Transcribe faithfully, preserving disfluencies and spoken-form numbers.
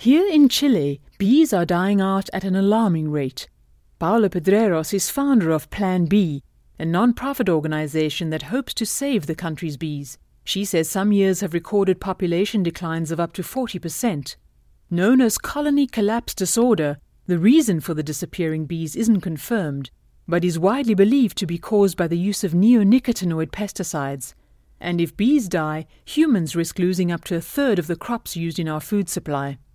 Here in Chile, bees are dying out at an alarming rate. Paula Pedreros is founder of Plan B, a non-profit organization that hopes to save the country's bees. She says some years have recorded population declines of up to forty percent. Known as colony collapse disorder, the reason for the disappearing bees isn't confirmed, but is widely believed to be caused by the use of neonicotinoid pesticides. And if bees die, humans risk losing up to a third of the crops used in our food supply.